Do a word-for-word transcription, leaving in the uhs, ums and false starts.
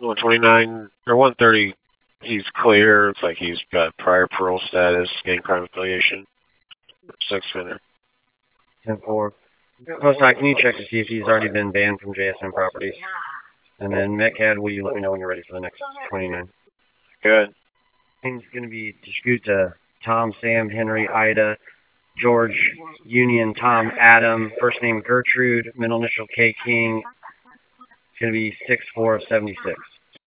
one twenty-nine or one thirty, he's clear. It's like he's got prior parole status, gang crime affiliation, sex offender. ten four. Post High, can you check to see if he's already been banned from J S N properties? And then Metcad, will you let me know when you're ready for the next twenty-nine? Good. Name's going to be Tashkuta, Tom, Sam, Henry, Ida, George, Union, Tom, Adam, first name Gertrude, middle initial K King. It's going to be six four seventy-six.